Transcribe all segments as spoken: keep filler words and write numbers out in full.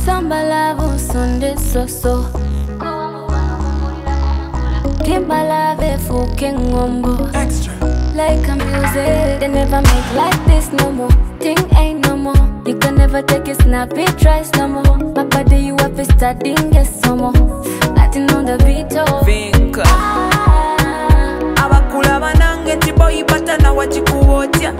Samba love Sunday so so. Timba love fucking ngombo. Extra. Like a music, they never make like this no more. Thing ain't no more. You can never take a snappy tries no more. My body you have to studying yes some more. Nothing on the beat oh. Vinka. Ah, Abakula banange tiboyi bata na wachikuwoja.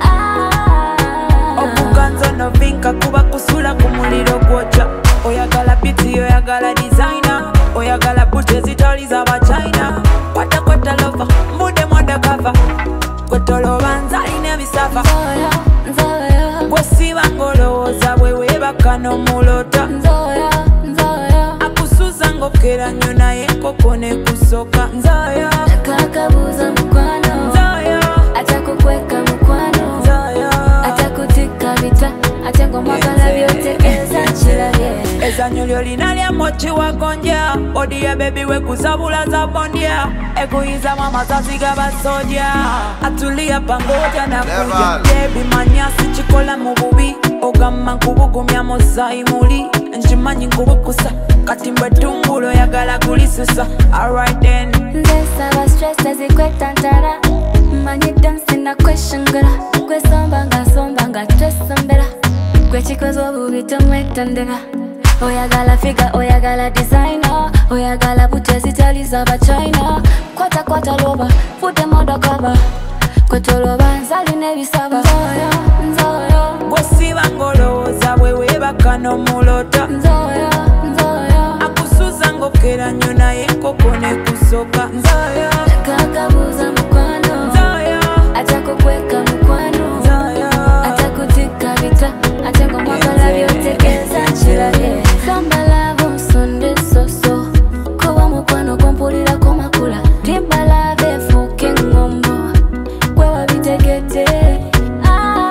ah, Okuganzo no vinka kuba kusula kumuliro gwoja. Oyagala beauty, oyagala designer. Oyagala booty zitoli za ba China. Kwata kwata lover, mude mwada cover. Kwetolo banzali ne bisafa. Nzoya, nzoya, Kwesiba ngolowooza bwewe bakano mulota. nzoya, nzoya. Akusuza ngokera nnyo naye nkoko ne kusoka. Nzoya, Kakabuza mukwano, nzoya, atakukweka mukwano, nzoya. atakutika vita, atengo mwagala byotekeza nchirabye. Ezanyo lyolina lya mochi wagonja. Odi ya baby we kusabula za bondia. Ekuiza mama zazi gabasoja. Atulia pangoja na kuja. Baby manyasi chikola mububi. Ogama nkubugumya mosayi muli. Nchimanyi nkubukusa. Kati mbwe tungulo yagala kulisusa. Alright then. Nze saba stress ezikweta ntara. Manyi dance na kweshangara. Kwe somba nga somba nga twesombera. Kwe chikozo obubi tomwetondera. Oyagala figure, oyagala designer. Oyagala booty zitali za ba China. Kwata kwata loba, fute moda cover. Kwetoloba nzali ne bisaba. Nzoya, nzoya, Kwesiba ngolowooza bwewe bakano mulota. nzoya, nzoya. Akusuza ngokera nnyo naye nkoko ne kusoka. Nzoya, Kakabuza mukwano, nzoya, atakukweka mukwano, nzoya. atakutika vita, atengo mwagala byotekeza nchirabye. Samba love Sunday so so. Kuba mukwano kumpulira kumakula. Timba love fucking ngombo. Kwe wabitegete. Ah,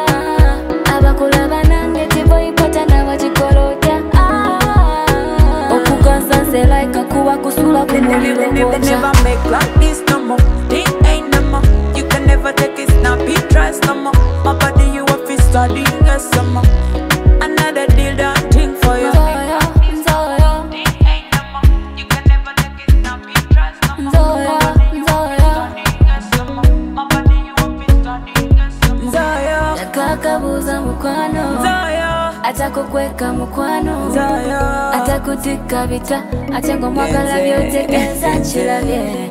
abakula banange tiboyipata na wajikolota. Ah, okuganza nze like kuba kusula kumuliro They gwoja. never make like this no more. Thing ain't no more. You can never take it snappy tries no more. My body you have to study yes some more. Another deal done thing for you. Nzoya, nzoya, Thing ain't no more. You can never take it snappy tries no more. nzoya, nzoya. My body you have to study yes some more. Nzoya, Kakabuza mukwano, Nzoya, atakukweka mukwano, Nzoya. atakutika vita, atengo mwagala byotekeza nchirabye.